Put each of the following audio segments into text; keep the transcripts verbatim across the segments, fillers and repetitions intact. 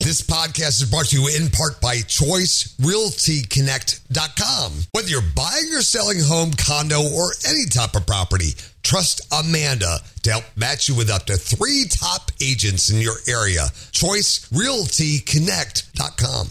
This podcast is brought to you in part by Choice Realty Connect dot com. Whether you're buying or selling a home, condo, or any type of property, trust Amanda to help match you with up to three top agents in your area. Choice Realty Connect dot com.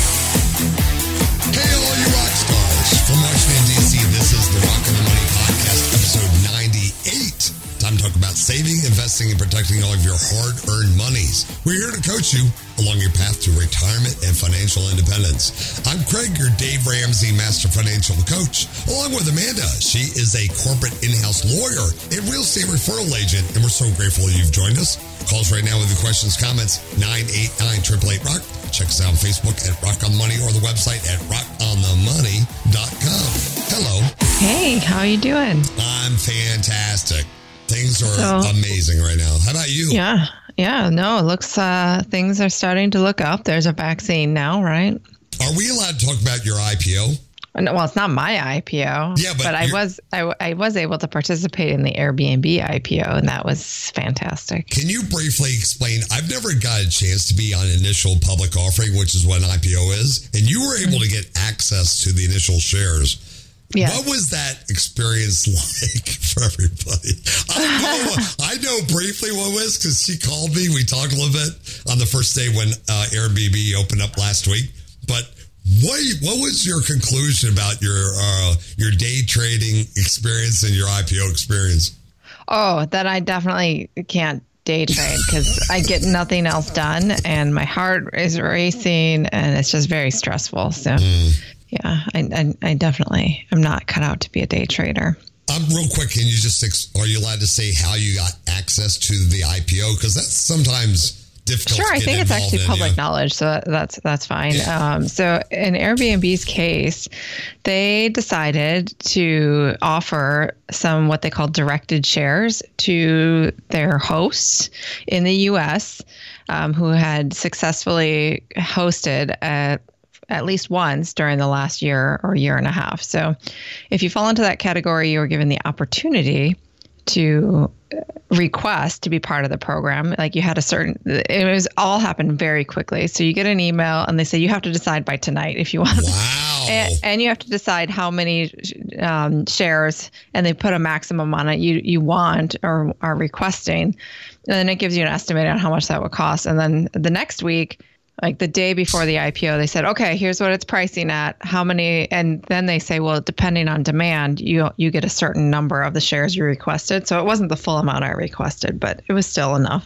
Hey, all you rock stars. From Washington, D C, this is the Rock and the Money Podcast, episode ninety-eight. Time to talk about saving, investing, and protecting all of your hard-earned monies. We're here to coach you along your path to retirement and financial independence. I'm Craig, your Dave Ramsey Master Financial Coach, along with Amanda. She is a corporate in-house lawyer and real estate referral agent, and we're so grateful you've joined us. Call us right now with your questions, comments, nine eight nine, eight eight eight, ROCK. Check us out on Facebook at Rock on the Money or the website at rock on the money dot com. Hello. Hey, how are you doing? I'm fantastic. Things are so, amazing right now. How about you? Yeah. Yeah. No, it looks, uh, things are starting to look up. There's a vaccine now, right? Are we allowed to talk about your I P O? No, well, it's not my I P O. Yeah, but, but I was I, I was able to participate in the Airbnb I P O, and that was fantastic. Can you briefly explain? I've never got a chance to be on initial public offering, which is what an I P O is, and you were able to get access to the initial shares. Yes. What was that experience like for everybody? I know, I know briefly what it was because she called me. We talked a little bit on the first day when uh, Airbnb opened up last week. But what what was your conclusion about your uh, your day trading experience and your I P O experience? Oh, that I definitely can't day trade because I get nothing else done and my heart is racing and it's just very stressful. So. Mm. Yeah, I, I I definitely am not cut out to be a day trader. Um, real quick, can you just, are you allowed to say how you got access to the I P O? Because that's sometimes difficult Sure, to I get think it's actually in, public yeah. knowledge, so that's that's fine. Yeah. Um, so in Airbnb's case, they decided to offer some what they call directed shares to their hosts in the U S um, who had successfully hosted a at least once during the last year or year and a half. So if you fall into that category, you were given the opportunity to request to be part of the program. Like you had a certain, it was all happened very quickly. So you get an email and they say, you have to decide by tonight if you want. Wow. And, and you have to decide how many um, shares, and they put a maximum on it you, you want or are requesting. And then it gives you an estimate on how much that would cost. And then the next week, like the day before the I P O, they said, okay, here's what it's pricing at. How many? And then they say, well, depending on demand, you you get a certain number of the shares you requested. So it wasn't the full amount I requested, but it was still enough.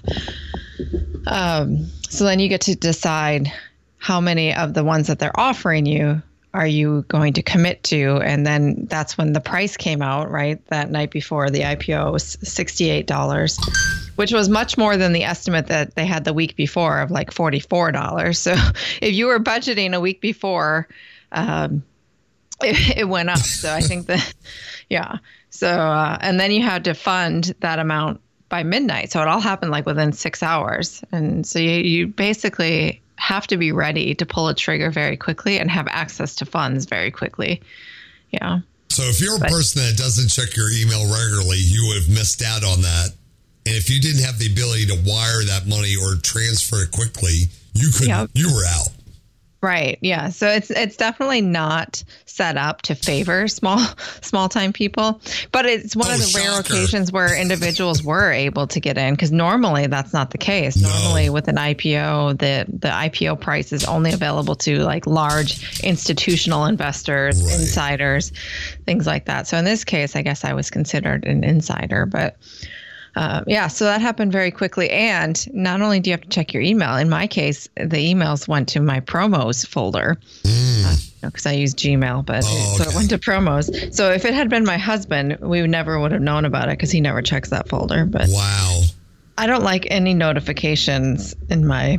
Um, so then you get to decide how many of the ones that they're offering you are you going to commit to? And then that's when the price came out, right? That night before the I P O was sixty-eight dollars. Which was much more than the estimate that they had the week before of like forty-four dollars. So if you were budgeting a week before, um, it, it went up. So I think that, yeah. So, uh, and then you had to fund that amount by midnight. So it all happened like within six hours. And so you, you basically have to be ready to pull a trigger very quickly and have access to funds very quickly. Yeah. So if you're a but, person that doesn't check your email regularly, you would have missed out on that. And if you didn't have the ability to wire that money or transfer it quickly, you could yep. you were out. Right. Yeah. So it's it's definitely not set up to favor small small time people, but it's one oh, of the shocker. rare occasions where individuals were able to get in because normally that's not the case. No. Normally with an I P O, the the I P O price is only available to like large institutional investors, right. insiders, things like that. So in this case, I guess I was considered an insider, but. Uh, yeah, so that happened very quickly. And not only do you have to check your email, in my case, the emails went to my promos folder because mm. uh, I use Gmail, but oh, so okay. it went to promos. So if it had been my husband, we never would have known about it because he never checks that folder. But wow, I don't like any notifications in my,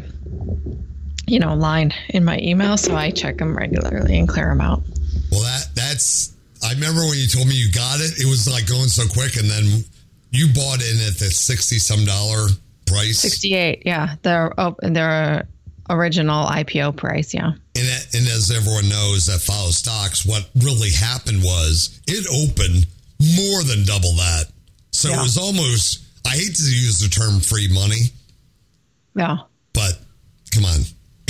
you know, line in my email, so I check them regularly and clear them out. Well, that that's. I remember when you told me you got it. It was like going so quick, and then. You bought in at the sixty some dollar price. Sixty-eight, yeah, their oh, their original I P O price, yeah. And and as everyone knows that follows stocks, what really happened was it opened more than double that. So yeah. It was almost. I hate to use the term free money. Yeah. But come on,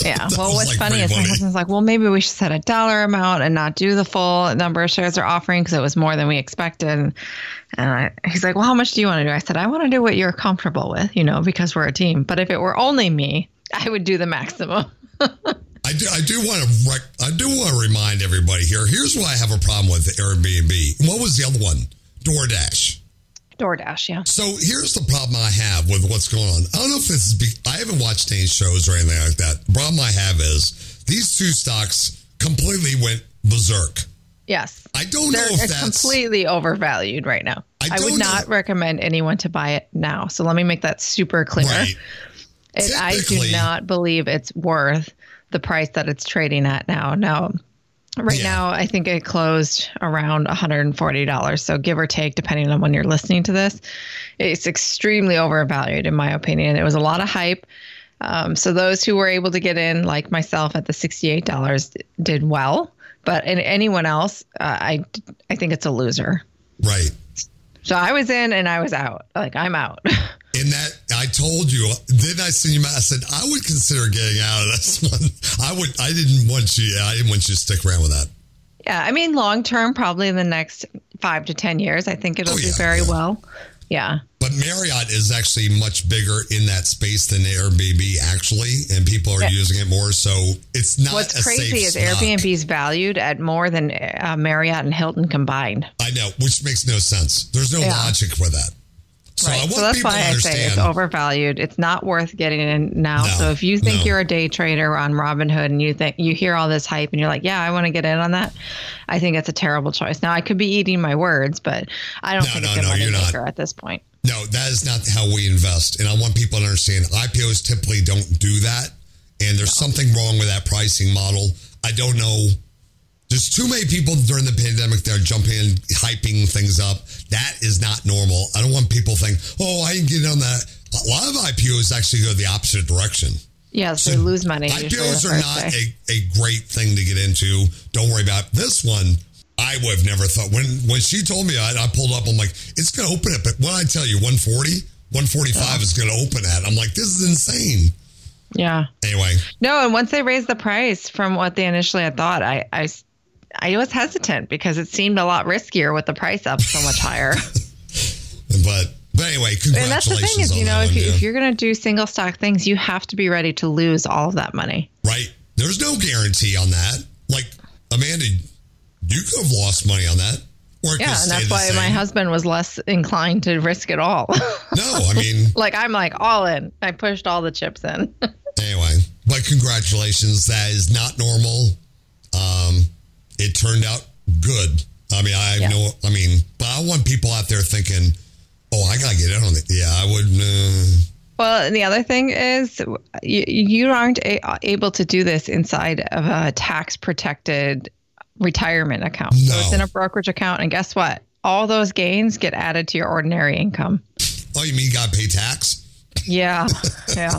Yeah. Well, what's like funny is my husband's like, well, maybe we should set a dollar amount and not do the full number of shares they're offering because it was more than we expected. And, and I, he's like, well, how much do you want to do? I said, I want to do what you're comfortable with, you know, because we're a team. But if it were only me, I would do the maximum. I do. I do want to. Rec- I do want to remind everybody here. Here's why I have a problem with Airbnb. What was the other one? DoorDash. DoorDash, yeah. So here's the problem I have with what's going on. I don't know if this is. Be- I haven't watched any shows or anything like that. The problem I have is these two stocks completely went berserk. Yes. I don't They're, know if it's that's completely overvalued right now. I, I would not know. recommend anyone to buy it now. So let me make that super clear. Right. It, I do not believe it's worth the price that it's trading at now. No. Right yeah. now, I think it closed around one hundred forty dollars. So give or take, depending on when you're listening to this, it's extremely overvalued, in my opinion. It was a lot of hype. Um, so those who were able to get in, like myself, at the sixty-eight dollars did well. But in anyone else, uh, I, I think it's a loser. Right. So I was in and I was out. Like, I'm out. In that, I told you, didn't I send you? I said I would consider getting out of this one. I would. I didn't want you. I didn't want you to stick around with that. Yeah, I mean, long term, probably in the next five to ten years, I think it'll oh, yeah, do very yeah. well. Yeah. But Marriott is actually much bigger in that space than Airbnb, actually, and people are yeah. using it more. So it's not. What's a crazy safe is stock. Airbnb's valued at more than uh, Marriott and Hilton combined. I know, which makes no sense. There's no yeah. logic for that. So, right. I want so that's people why to I understand. say it's overvalued. It's not worth getting in now. No, so if you think no. you're a day trader on Robinhood and you think you hear all this hype and you're like, yeah, I want to get in on that, I think it's a terrible choice. Now I could be eating my words, but I don't no, think no, it's a no, money you're maker not. at this point. No, that is not how we invest. And I want people to understand I P Os typically don't do that. And there's no. something wrong with that pricing model. I don't know. There's too many people during the pandemic that are jumping in, hyping things up. That is not normal. I don't want people to think, oh, I can get on that. A lot of I P Os actually go the opposite direction. Yes, so they lose money. I P Os are not a, a great thing to get into. Don't worry about it. This one. I would have never thought. When when she told me, I, I pulled up, I'm like, it's going to open at, but when I tell you one forty, one forty-five oh. is going to open at, I'm like, this is insane. Yeah. Anyway. No, and once they raised the price from what they initially had thought, I, I, I was hesitant because it seemed a lot riskier with the price up so much higher. but but anyway, congratulations. And that's the thing is, you know, if, you, if you're going to do single stock things, you have to be ready to lose all of that money. Right. There's no guarantee on that. Like, Amanda, you could have lost money on that. Or yeah, and that's why same. my husband was less inclined to risk it all. No, I mean... like, I'm like, all in. I pushed all the chips in. Anyway, but congratulations. That is not normal. Um, it turned out good. I mean, I yeah. know, I mean, but I want people out there thinking, oh, I got to get in on it. Yeah, I would... Uh, well, and the other thing is you, you aren't a, able to do this inside of a tax-protected retirement account. No. So it's in a brokerage account. And guess what? All those gains get added to your ordinary income. Oh, you mean you got to pay tax? Yeah. Yeah.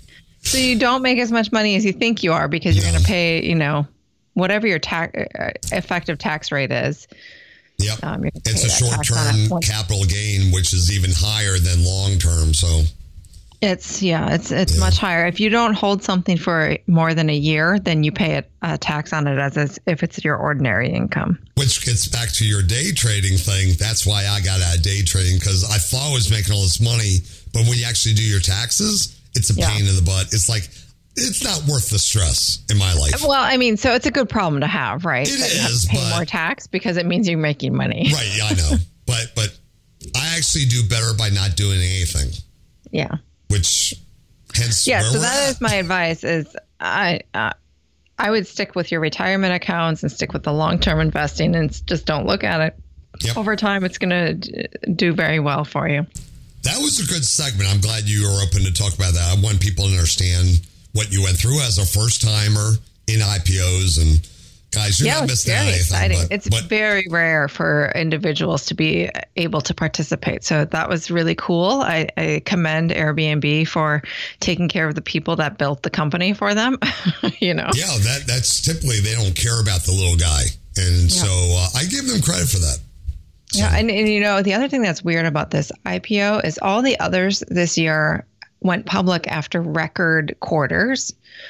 So you don't make as much money as you think you are because you're no. going to pay, you know, whatever your tax effective tax rate is. Yep. Um, it's a short-term capital gain, which is even higher than long-term. So it's, yeah, it's it's yeah. much higher. If you don't hold something for more than a year, then you pay a, a tax on it as, as if it's your ordinary income. Which gets back to your day trading thing. That's why I got out of day trading, because I thought I was making all this money, but when you actually do your taxes, it's a yeah. pain in the butt. It's like, it's not worth the stress in my life. Well, I mean, so it's a good problem to have, right? It that is, you have to pay but, more tax because it means you're making money. Right, yeah, I know. but but I actually do better by not doing anything. Yeah. Which, hence, yeah. So that at. is my advice: is I uh, I would stick with your retirement accounts and stick with the long term investing, and just don't look at it. Yep. Over time, it's going to do very well for you. That was a good segment. I'm glad you were open to talk about that. I want people to understand what you went through as a first timer in I P Os, and guys, you're yeah, not missing out anything. Exciting. But, it's but, very rare for individuals to be able to participate. So that was really cool. I, I commend Airbnb for taking care of the people that built the company for them. You know, yeah, that that's typically they don't care about the little guy, and yeah. so uh, I give them credit for that. So. Yeah, and, and you know the other thing that's weird about this I P O is all the others this year went public after record quarters.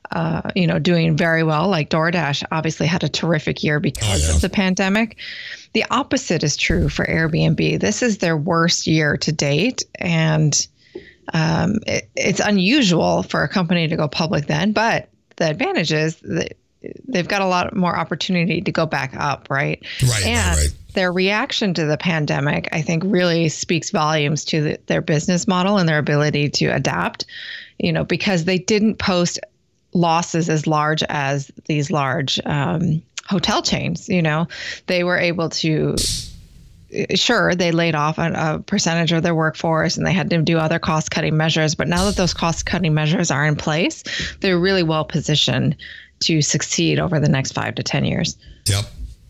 uh, you know, doing very well. Like DoorDash obviously had a terrific year because oh, yeah. of the pandemic. The opposite is true for Airbnb. This is their worst year to date. And um, it, it's unusual for a company to go public then, but the advantage is that they've got a lot more opportunity to go back up, right? Right, and right, right. Their reaction to the pandemic, I think, really speaks volumes to the, their business model and their ability to adapt, you know, because they didn't post losses as large as these large um, hotel chains. You know, they were able to, sure, they laid off a, a percentage of their workforce and they had to do other cost cutting measures. But now that those cost cutting measures are in place, they're really well positioned to succeed over the next five to ten years. Yep.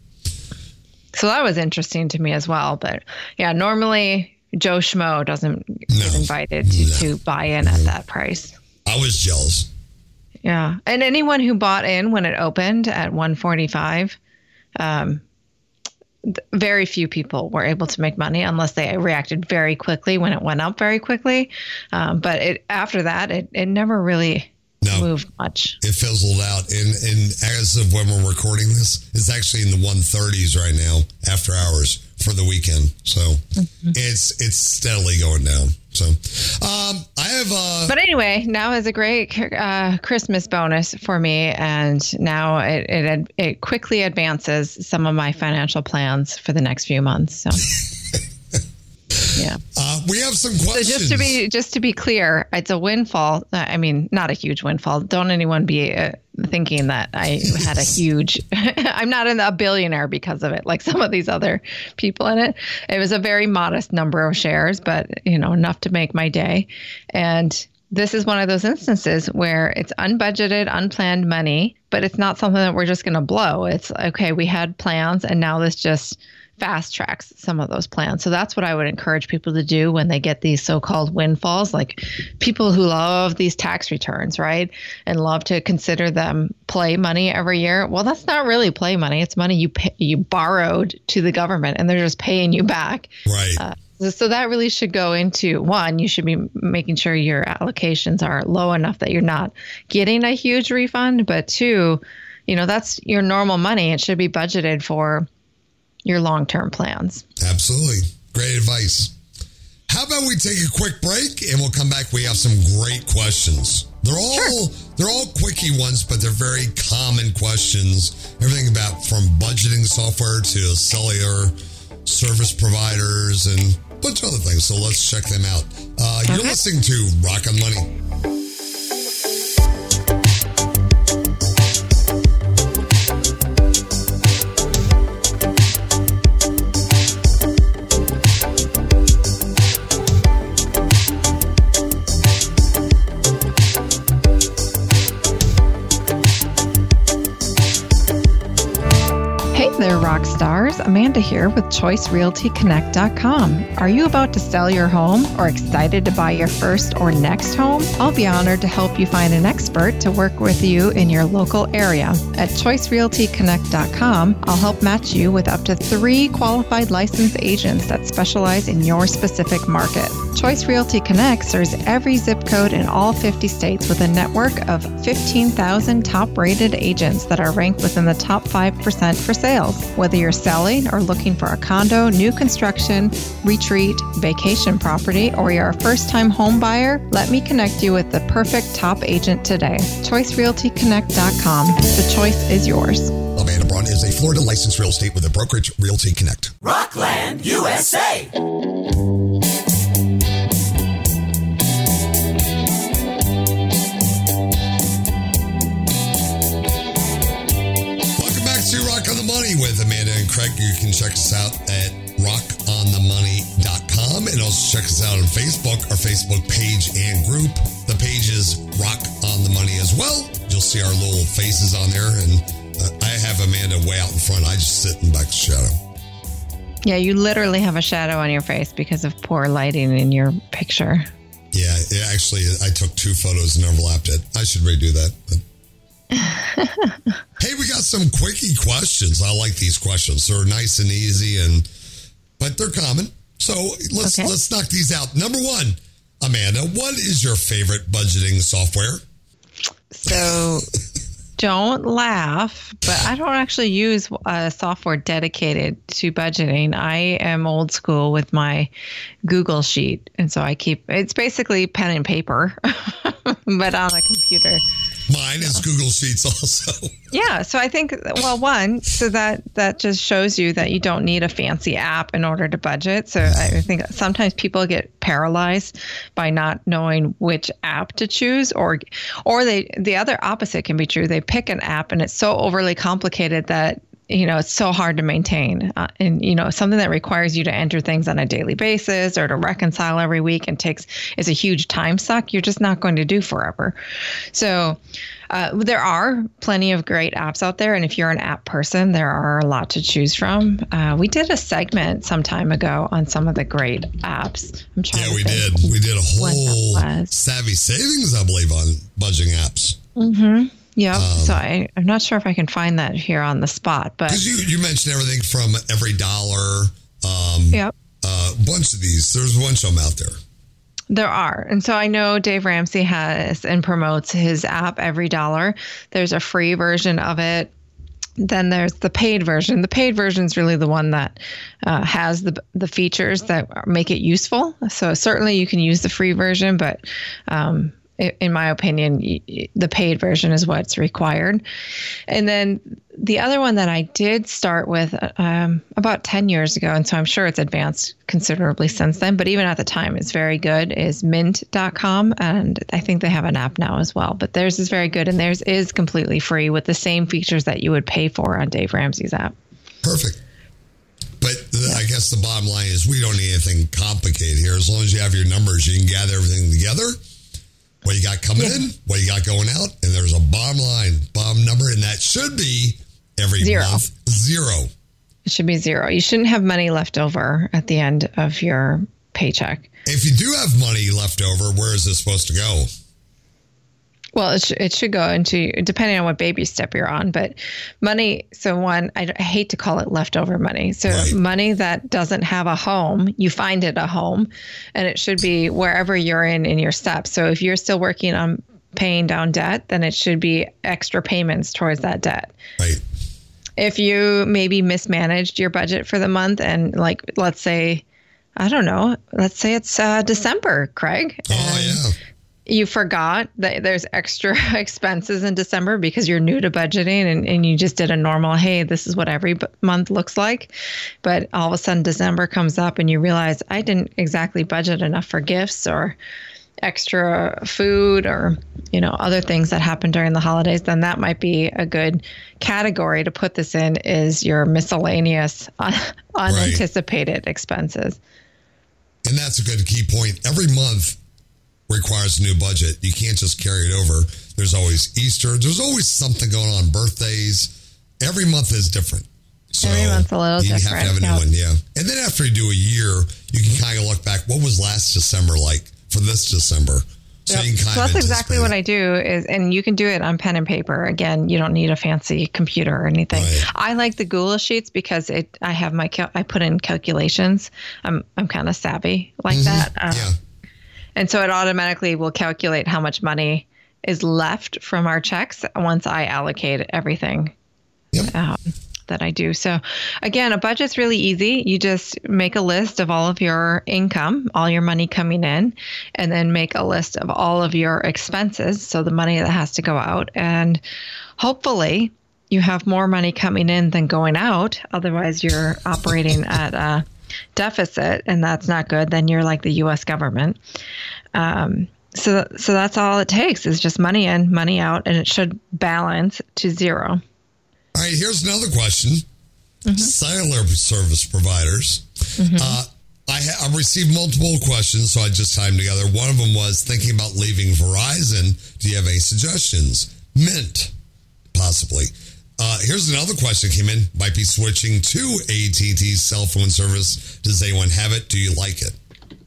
So that was interesting to me as well. But yeah, normally Joe Schmo doesn't no. get invited to, no. to buy in at that price. I was jealous. Yeah. And anyone who bought in when it opened at one forty-five, um, th- very few people were able to make money unless they reacted very quickly when it went up very quickly. Um, but it, after that, it, it never really no, moved much. It fizzled out. And, and as of when we're recording this, it's actually in the one thirties right now after hours for the weekend. So mm-hmm. it's it's steadily going down. So um, I have. Uh, but anyway, now is a great uh, Christmas bonus for me. And now it, it, it quickly advances some of my financial plans for the next few months. So. Yeah. Uh, we have some questions. So just to be just to be clear, it's a windfall. I mean, not a huge windfall. Don't anyone be uh, thinking that I had a huge. I'm not a billionaire because of it, like some of these other people in it. It was a very modest number of shares, but you know, enough to make my day. And this is one of those instances where it's unbudgeted, unplanned money, but it's not something that we're just going to blow. It's okay. We had plans, and now this just fast tracks some of those plans. So that's what I would encourage people to do when they get these so-called windfalls, like people who love these tax returns, right? And love to consider them play money every year. Well, that's not really play money. It's money you pay, you borrowed to the government and they're just paying you back. Right. Uh, so that really should go into, one, you should be making sure your allocations are low enough that you're not getting a huge refund. But two, you know, that's your normal money. It should be budgeted for your long-term plans. Absolutely. Great advice. How about we take a quick break and we'll come back. We have some great questions. They're all sure. they're all quickie ones, but they're very common questions. Everything about from budgeting software to cellular service providers and a bunch of other things. So let's check them out. Uh, okay. You're listening to Rock on Money. There, rock stars. Amanda here with Choice Realty Connect dot com. Are you about to sell your home or excited to buy your first or next home? I'll be honored to help you find an expert to work with you in your local area. At Choice Realty Connect dot com, I'll help match you with up to three qualified licensed agents that specialize in your specific market. Choice Realty Connect serves every zip code in all fifty states with a network of fifteen thousand top-rated agents that are ranked within the top five percent for sales. Whether you're selling or looking for a condo, new construction, retreat, vacation property, or you're a first-time home buyer, let me connect you with the perfect top agent today. Choice Realty Connect dot com. The choice is yours. Amanda Braun is a Florida licensed real estate with a brokerage Realty Connect. Rockland, U S A. With Amanda and Craig. You can check us out at rock on the money dot com and also check us out on Facebook, our Facebook page and group. The page is Rock on the Money as well. You'll see our little faces on there, and uh, I have Amanda way out in front. I just sit in back the shadow. Yeah, you literally have a shadow on your face because of poor lighting in your picture. Yeah, it actually, I took two photos and overlapped it. I should redo that, but hey, we got some quickie questions. I like these questions. They're nice and easy, and but they're common. So let's okay. let's knock these out. Number one, Amanda, what is your favorite budgeting software? So don't laugh, but I don't actually use a software dedicated to budgeting. I am old school with my Google Sheet. And so I keep, it's basically pen and paper, but on a computer. Mine is Google Sheets also. Yeah. So I think, well, one, so that, that just shows you that you don't need a fancy app in order to budget. So I think sometimes people get paralyzed by not knowing which app to choose, or, or they, the other opposite can be true. They pick an app and it's so overly complicated that, you know, it's so hard to maintain. Uh, and, you know, something that requires you to enter things on a daily basis or to reconcile every week and takes is a huge time suck. You're just not going to do forever. So uh, there are plenty of great apps out there. And if you're an app person, there are a lot to choose from. Uh, we did a segment some time ago on some of the great apps. I'm trying yeah, to we think did. We did a whole was. Savvy Savings, I believe, on budgeting apps. Mm-hmm. Yeah, um, so I, I'm not sure if I can find that here on the spot, but because you, you mentioned everything from Every Dollar, um, yep, a uh, bunch of these. There's a bunch of them out there. There are, and so I know Dave Ramsey has and promotes his app Every Dollar. There's a free version of it. Then there's the paid version. The paid version is really the one that uh, has the the features that make it useful. So certainly you can use the free version, but um, in my opinion, the paid version is what's required. And then the other one that I did start with um, about ten years ago, and so I'm sure it's advanced considerably since then, but even at the time it's very good, is mint dot com. And I think they have an app now as well, but theirs is very good. And theirs is completely free with the same features that you would pay for on Dave Ramsey's app. Perfect. But the, I guess the bottom line is we don't need anything complicated here. As long as you have your numbers, you can gather everything together. What you got coming yeah. in, what you got going out, and there's a bottom line, bottom number, and that should be every zero. month, zero. It should be zero. You shouldn't have money left over at the end of your paycheck. If you do have money left over, where is this supposed to go? Well, it, sh- it should go into, depending on what baby step you're on, but money. So one, I, I hate to call it leftover money. So right. money that doesn't have a home, you find it a home, and it should be wherever you're in, in your steps. So if you're still working on paying down debt, then it should be extra payments towards that debt. Right. If you maybe mismanaged your budget for the month and like, let's say, I don't know, let's say it's uh, December, Craig. Oh, yeah. You forgot that there's extra expenses in December because you're new to budgeting and, and you just did a normal, hey, this is what every b- month looks like. But all of a sudden December comes up and you realize I didn't exactly budget enough for gifts or extra food or, you know, other things that happen during the holidays. Then that might be a good category to put this in, is your miscellaneous un- unanticipated right. expenses. And that's a good key point. Every month requires a new budget. You can't just carry it over. There's always Easter. There's always something going on. Birthdays. Every month is different. So Every month's a little you different. You have to have a new yeah. one, yeah. And then after you do a year, you can kind of look back. What was last December like for this December? So, yep. you can kind so of that's exactly what I do is, and you can do it on pen and paper. Again, you don't need a fancy computer or anything. Right. I like the Google Sheets because it. I have my, cal- I put in calculations. I'm, I'm kind of savvy like mm-hmm. that. Um, yeah. And so it automatically will calculate how much money is left from our checks once I allocate everything yep. um, that I do. So again, a budget's really easy. You just make a list of all of your income, all your money coming in, and then make a list of all of your expenses. So the money that has to go out. And hopefully you have more money coming in than going out. Otherwise you're operating at a deficit, and that's not good. Then you're like the U S government. Um, so, so that's all it takes is just money in, money out, and it should balance to zero. All right. Here's another question. Mm-hmm. Cellular service providers. Mm-hmm. Uh, I, ha- I received multiple questions, so I just tied them together. One of them was thinking about leaving Verizon. Do you have any suggestions? Mint, possibly. Uh, here's another question that came in. Might be switching to A T and T's cell phone service. Does anyone have it? Do you like it?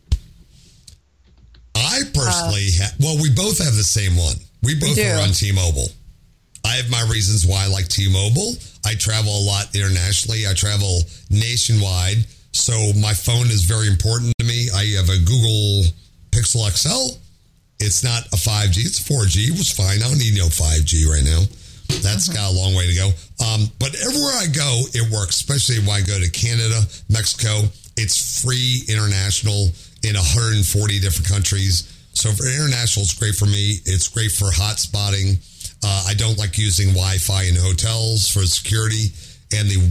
I personally uh, have, well, we both have the same one. We both we are on T-Mobile. I have my reasons why I like T-Mobile. I travel a lot internationally. I travel nationwide. So my phone is very important to me. I have a Google Pixel X L. It's not a five G. It's four G. It was fine. I don't need no five G right now. That's mm-hmm. got a long way to go. Um, but everywhere I go, it works, especially when I go to Canada, Mexico. It's free international in one hundred forty different countries. So for international, it's great for me. It's great for hotspotting. Uh, I don't like using Wi-Fi in hotels for security. And the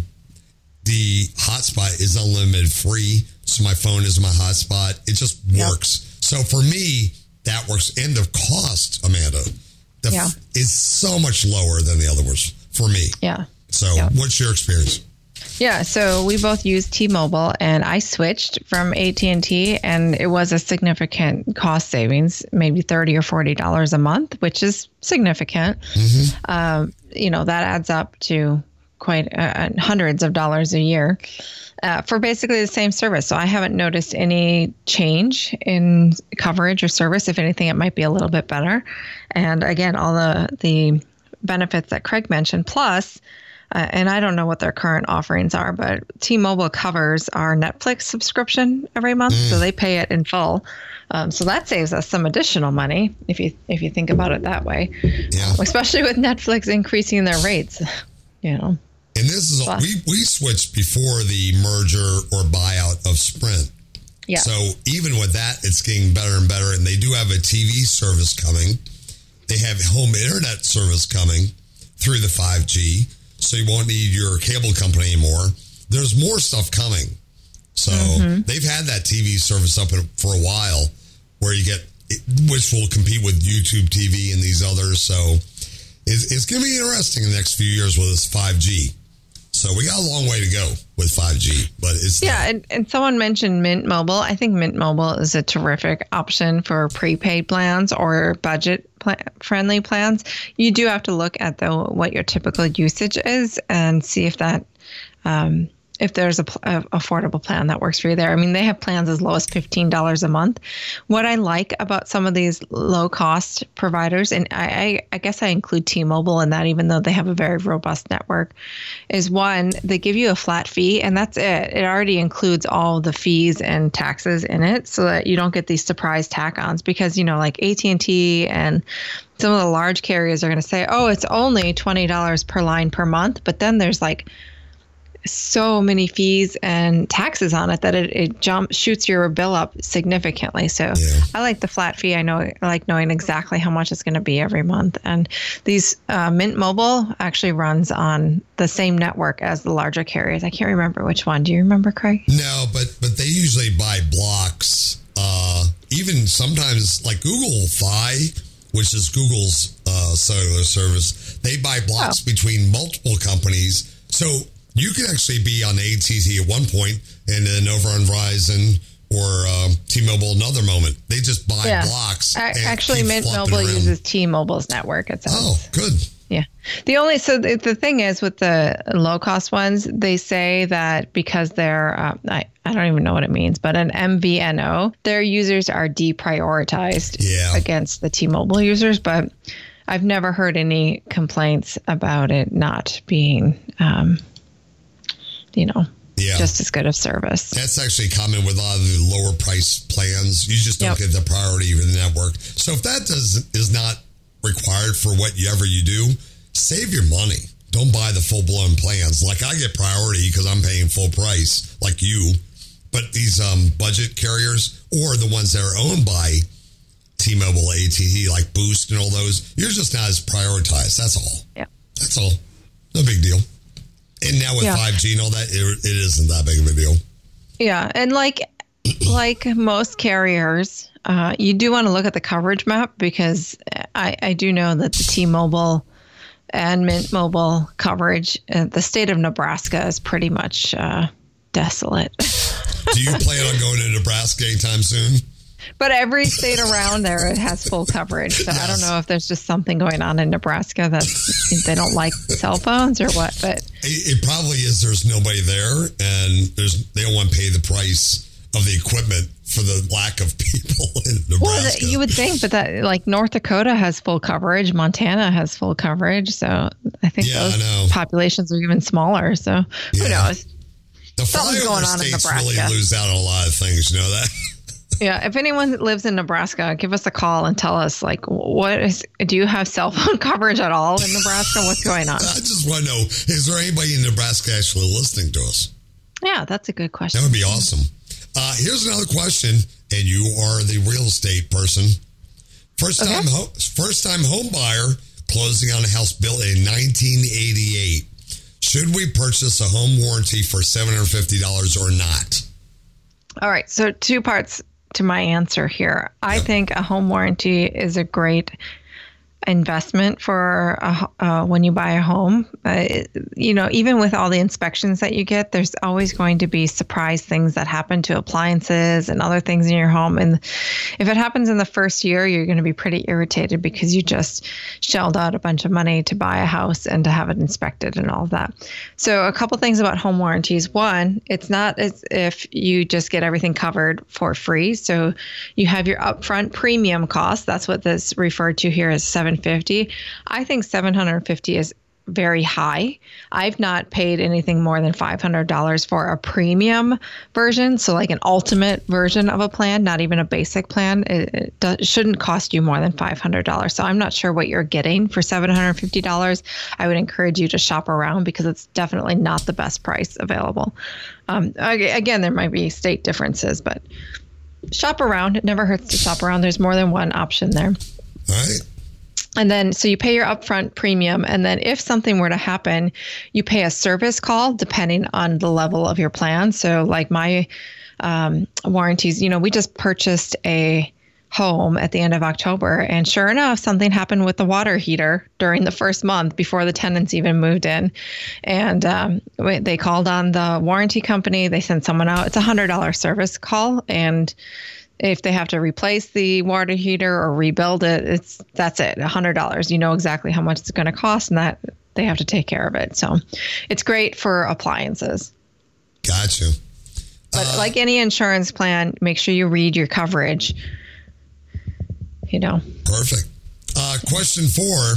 the hotspot is unlimited free. So my phone is my hotspot. It just works. Yep. So for me, that works. And the cost, Amanda, the yeah. f- is so much lower than the other ones for me. Yeah. So yeah. What's your experience? Yeah, so we both use T-Mobile, and I switched from A T and T, and it was a significant cost savings, maybe thirty or forty dollars a month, which is significant. Mm-hmm. Um, you know, that adds up to quite uh, hundreds of dollars a year uh, for basically the same service. So I haven't noticed any change in coverage or service. If anything, it might be a little bit better. And again, all the the benefits that Craig mentioned, plus. Uh, and I don't know what their current offerings are, but T-Mobile covers our Netflix subscription every month, mm. so they pay it in full. Um, so that saves us some additional money if you if you think about it that way. Yeah. Especially with Netflix increasing their rates, you know. And this is a, we we switched before the merger or buyout of Sprint. Yeah. So even with that, it's getting better and better. And they do have a T V service coming. They have home internet service coming through the five G. So you won't need your cable company anymore. There's more stuff coming. So mm-hmm. they've had that T V service up for a while where you get, which will compete with YouTube T V and these others. So it's, it's going to be interesting in the next few years with this five G. So we got a long way to go with five G, but it's yeah. And, and someone mentioned Mint Mobile. I think Mint Mobile is a terrific option for prepaid plans or budget pl- friendly plans. You do have to look at the what your typical usage is and see if that um, if there's a, a affordable plan that works for you there. I mean, they have plans as low as fifteen dollars a month. What I like about some of these low cost providers, and I, I, I guess I include T-Mobile in that, even though they have a very robust network, is one, they give you a flat fee and that's it. It already includes all the fees and taxes in it so that you don't get these surprise tack-ons because, you know, like A T and T and some of the large carriers are going to say, oh, it's only twenty dollars per line per month. But then there's like so many fees and taxes on it that it, it jump shoots your bill up significantly. So yeah. I like the flat fee. I know I like knowing exactly how much it's going to be every month. And these uh, Mint Mobile actually runs on the same network as the larger carriers. I can't remember which one. Do you remember, Craig? No, but but they usually buy blocks. Uh, even sometimes like Google Fi, which is Google's uh, cellular service, they buy blocks oh. between multiple companies. So you can actually be on A T and T at one point and then over on Verizon or um, T-Mobile another moment. They just buy yeah. blocks. A- actually, Mint Mobile around. uses T-Mobile's network. It sounds. Oh, good. Yeah. The only so the, the thing is with the low cost ones, they say that because they're uh, I I don't even know what it means, but an M V N O, their users are deprioritized yeah. against the T-Mobile users, but I've never heard any complaints about it not being. Um, you know, yeah. just as good of service. That's actually common with a lot of the lower price plans. You just don't yep. get the priority of the network. So if that does is not required for whatever you do, save your money. Don't buy the full-blown plans. Like I get priority because I'm paying full price like you. But these um, budget carriers or the ones that are owned by T-Mobile, A T and T, like Boost and all those, you're just not as prioritized. That's all. Yeah. That's all. No big deal. And now with yeah. five G and all that, it, it isn't that big of a deal. Yeah. And like like most carriers, uh, you do want to look at the coverage map because I, I do know that the T-Mobile and Mint Mobile coverage, uh, the state of Nebraska is pretty much uh, desolate. Do you plan on going to Nebraska anytime soon? But every state around there, it has full coverage. So yes. I don't know if there's just something going on in Nebraska that they don't like cell phones or what. But it, it probably is. There's nobody there, and there's they don't want to pay the price of the equipment for the lack of people in Nebraska. Well, you would think, but that like North Dakota has full coverage, Montana has full coverage. So I think yeah, those I populations are even smaller. So yeah. who knows? The flyover states really lose out on a lot of things. You know that. Yeah. If anyone lives in Nebraska, give us a call and tell us, like, what is, do you have cell phone coverage at all in Nebraska? What's going on? I just want to know, is there anybody in Nebraska actually listening to us? Yeah, that's a good question. That would be awesome. Uh, here's another question, and you are the real estate person. First time, Okay. ho- first time home buyer closing on a house built in nineteen eighty-eight. Should we purchase a home warranty for seven hundred fifty dollars or not? All right. So two parts to my answer here. I Yep. think a home warranty is a great investment for a, uh, when you buy a home. Uh, you know, even with all the inspections that you get, there's always going to be surprise things that happen to appliances and other things in your home. And if it happens in the first year, you're going to be pretty irritated because you just shelled out a bunch of money to buy a house and to have it inspected and all of that. So a couple things about home warranties. One, it's not as if you just get everything covered for free. So you have your upfront premium cost. That's what this referred to here as seven hundred fifty dollars. I think seven hundred fifty dollars is very high. I've not paid anything more than five hundred dollars for a premium version. So like an ultimate version of a plan, not even a basic plan. It, it does, shouldn't cost you more than five hundred dollars. So I'm not sure what you're getting for seven hundred fifty dollars. I would encourage you to shop around because it's definitely not the best price available. Um, again, there might be state differences, but shop around. It never hurts to shop around. There's more than one option there. All right. And then, so you pay your upfront premium. And then if something were to happen, you pay a service call depending on the level of your plan. So like my um, warranties, you know, we just purchased a home at the end of October. And sure enough, something happened with the water heater during the first month before the tenants even moved in. And um, they called on the warranty company. They sent someone out. It's a one hundred dollars service call. And if they have to replace the water heater or rebuild it, it's that's it, one hundred dollars. You know exactly how much it's going to cost, and that they have to take care of it. So it's great for appliances. Gotcha. But Uh, like any insurance plan, make sure you read your coverage. You know. Perfect. Uh, question four.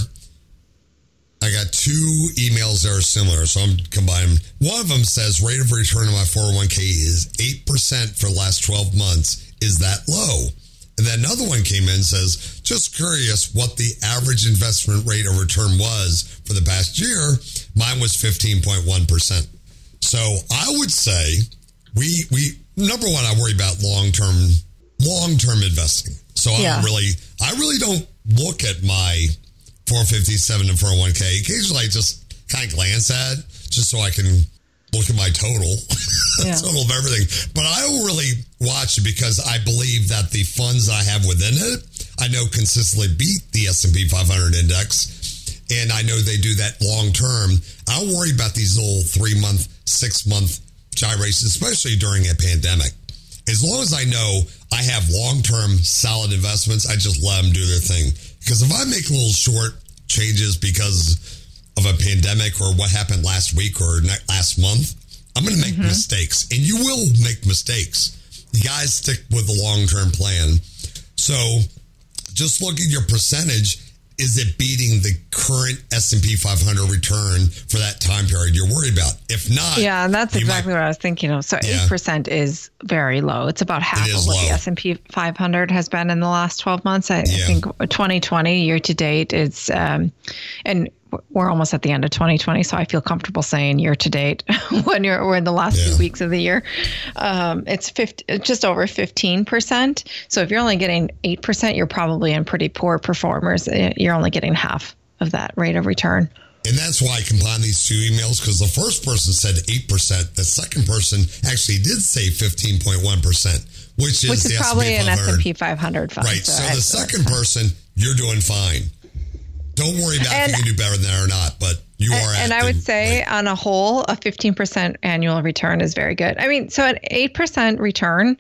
I got two emails that are similar, so I'm combining. One of them says rate of return on my four oh one k is eight percent for the last twelve months. Is that low? And then another one came in and says, just curious what the average investment rate of return was for the past year. Mine was fifteen point one percent. So I would say we, we number one, I worry about long-term, long-term investing. So I Yeah. don't really, I really don't look at my four fifty-seven and four oh one k. Occasionally I just kind of glance at it just so I can look at my total, Yeah. total of everything. But I don't really watch it because I believe that the funds I have within it, I know consistently beat the S and P five hundred index. And I know they do that long term. I don't worry about these little three month, six month gyrations, especially during a pandemic. As long as I know I have long term solid investments, I just let them do their thing. Because if I make little short changes because of a pandemic or what happened last week or last month, I'm going to make mm-hmm. mistakes. And you will make mistakes. You guys stick with the long-term plan. So just look at your percentage. Is it beating the current S and P five hundred return for that time period you're worried about? If not... Yeah, and that's exactly might, what I was thinking of. So yeah. eight percent is very low. It's about half It of what low. the S and P five hundred has been in the last twelve months. I, Yeah. I think twenty twenty year to date, it's... Um, and we're almost at the end of twenty twenty, so I feel comfortable saying year to date when you're we're in the last Yeah. few weeks of the year. Um, it's fifty, just over fifteen percent. So if you're only getting eight percent, you're probably in pretty poor performers. You're only getting half of that rate of return. And that's why I combined these two emails, because the first person said eight percent. The second person actually did say fifteen point one percent, which is, Which is the probably an S and P S and P five hundred fund. Right. So, I- the second person, you're doing fine. Don't worry about And- if you can do better than that or not, but you are at And I the would say rate. on a whole, a fifteen percent annual return is very good. I mean, so an eight percent return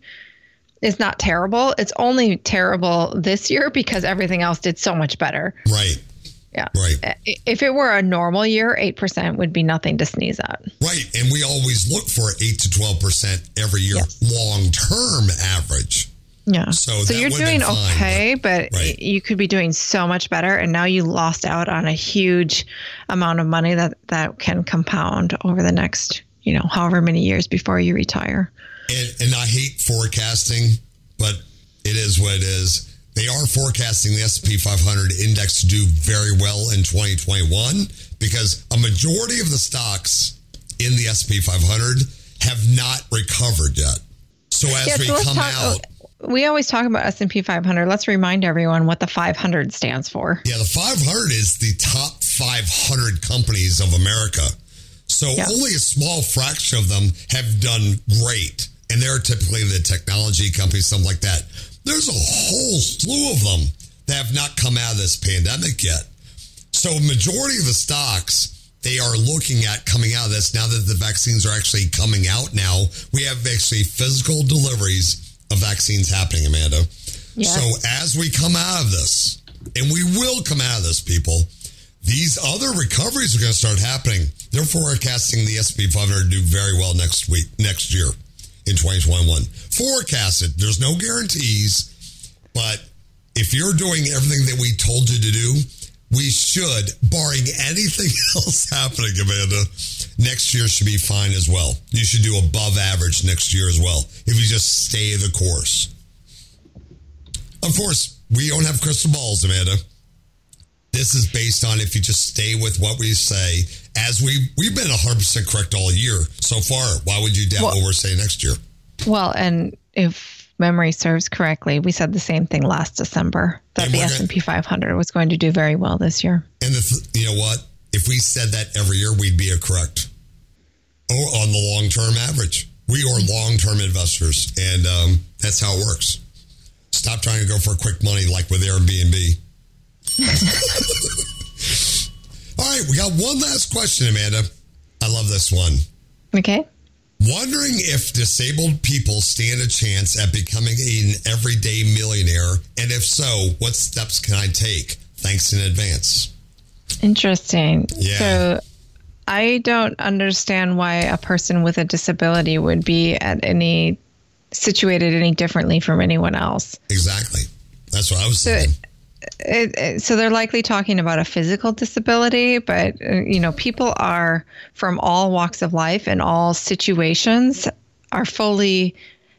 is not terrible. It's only terrible this year because everything else did so much better. Right. Yeah. Right. If it were a normal year, eight percent would be nothing to sneeze at. Right. And we always look for eight to twelve percent every year, Yes. long-term average. Yeah. So So that you're would've doing been fine, okay, but, but- right. you could be doing so much better. And now you lost out on a huge amount of money that, that can compound over the next, you know, however many years before you retire. And, and I hate forecasting but it is what it is. They are forecasting the S and P five hundred index to do very well in twenty twenty-one because a majority of the stocks in the S and P five hundred have not recovered yet. So as yeah, we so come talk, out... We always talk about S and P five hundred. Let's remind everyone what the five hundred stands for. Yeah, the five hundred is the top five hundred companies of America. So yeah. only a small fraction of them have done great. And they're typically the technology companies, something like that. There's a whole slew of them that have not come out of this pandemic yet. So majority of the stocks, they are looking at coming out of this now that the vaccines are actually coming out now. We have actually physical deliveries of vaccines happening, Amanda. Yes. So as we come out of this, and we will come out of this, people, these other recoveries are going to start happening. They're forecasting the S and P five hundred to do very well next week, next year in twenty twenty-one. Forecasted. There's no guarantees, but if you're doing everything that we told you to do, we should, barring anything else happening, Amanda, next year should be fine as well. You should do above average next year as well if you just stay the course. Of course, we don't have crystal balls, Amanda. This is based on if you just stay with what we say. As we, we've been one hundred percent correct all year so far. Why would you doubt well, what we're saying next year? Well, and if memory serves correctly, we said the same thing last December, that the S and P five hundred was going to do very well this year. And the th- you know what? If we said that every year, we'd be correct. Oh, on the long-term average. We are long-term investors, and um, that's how it works. Stop trying to go for quick money like with Airbnb. All right, we got one last question, Amanda. I love this one. Okay. Wondering if disabled people stand a chance at becoming an everyday millionaire, and if so, what steps can I take? Thanks in advance. Interesting. Yeah. So I don't understand why a person with a disability would be at any situated any differently from anyone else. Exactly. That's what I was so, thinking. It, it, so they're likely talking about a physical disability, but, uh, you know, people are from all walks of life and all situations are fully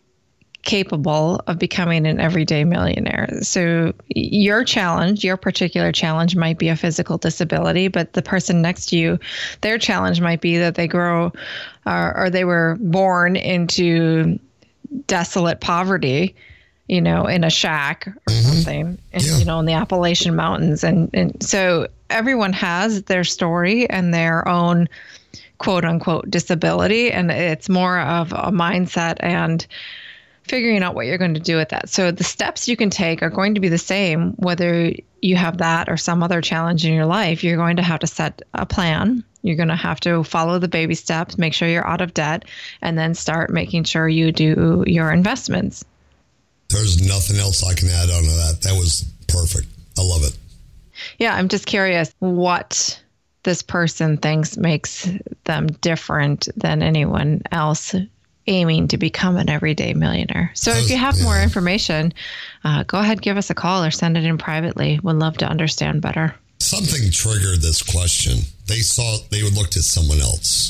capable of becoming an everyday millionaire. So your challenge, your particular challenge might be a physical disability, but the person next to you, their challenge might be that they grow uh, or they were born into desolate poverty, you know, in a shack or mm-hmm. something, and, yeah. you know, in the Appalachian Mountains. And, and so everyone has their story and their own quote unquote disability. And it's more of a mindset and figuring out what you're going to do with that. So the steps you can take are going to be the same, whether you have that or some other challenge in your life. You're going to have to set a plan. You're going to have to follow the baby steps, make sure you're out of debt, and then start making sure you do your investments. There's nothing else I can add on to that. That was perfect. I love it. Yeah, I'm just curious what this person thinks makes them different than anyone else aiming to become an everyday millionaire. So if you have yeah. more information, uh, go ahead, give us a call or send it in privately. We'd love to understand better. Something triggered this question. They saw, they looked at someone else,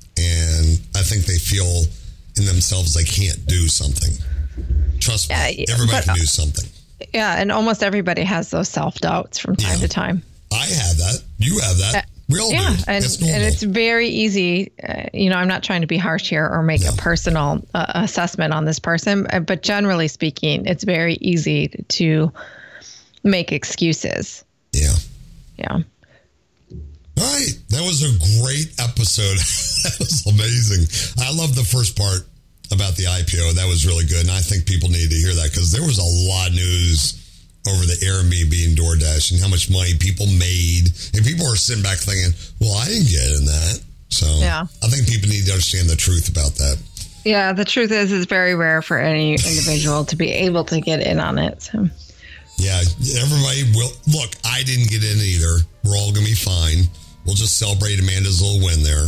and I think they feel in themselves they can't do something. Trust yeah, me, everybody but, can do something. Yeah, and almost everybody has those self-doubts from time yeah. to time. I have that. You have that. Uh, We all yeah, do. and, and it's very easy. Uh, you know, I'm not trying to be harsh here or make no. a personal uh, assessment on this person, but generally speaking, it's very easy to make excuses. Yeah. Yeah. All right. That was a great episode. That was amazing. I love the first part about the I P O. That was really good. And I think people need to hear that because there was a lot of news over the Airbnb and DoorDash and how much money people made. And people are sitting back thinking, well, I didn't get in that. So yeah. I think people need to understand the truth about that. Yeah, the truth is it's very rare for any individual to be able to get in on it. So. Yeah, everybody will. Look, I didn't get in either. We're all going to be fine. We'll just celebrate Amanda's little win there.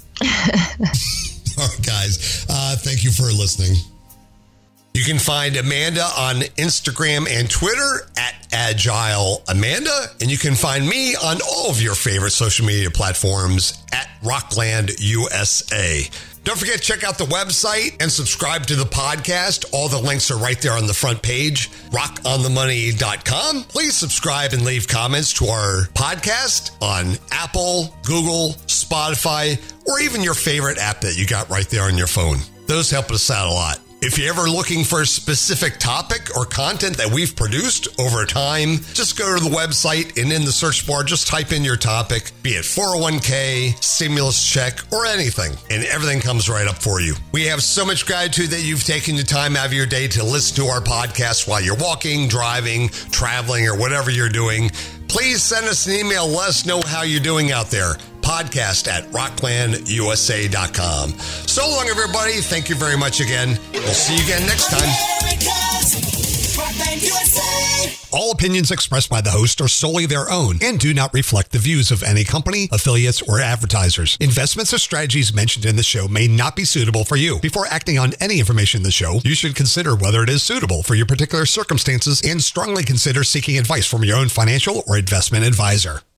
All right, guys. Uh, thank you for listening. You can find Amanda on Instagram and Twitter at Agile Amanda, and you can find me on all of your favorite social media platforms at Rockland U S A. Don't forget to check out the website and subscribe to the podcast. All the links are right there on the front page, rock on the money dot com. Please subscribe and leave comments to our podcast on Apple, Google, Spotify, or even your favorite app that you got right there on your phone. Those help us out a lot. If you're ever looking for a specific topic or content that we've produced over time, just go to the website and in the search bar, just type in your topic, be it four oh one k, stimulus check, or anything, and everything comes right up for you. We have so much gratitude that you've taken the time out of your day to listen to our podcast while you're walking, driving, traveling, or whatever you're doing. Please send us an email. Let us know how you're doing out there. Podcast at rockland u s a dot com. So long, everybody. Thank you very much again. We'll see you again next time. All opinions expressed by the host are solely their own and do not reflect the views of any company, affiliates, or advertisers. Investments or strategies mentioned in the show may not be suitable for you. Before acting on any information in the show, you should consider whether it is suitable for your particular circumstances and strongly consider seeking advice from your own financial or investment advisor.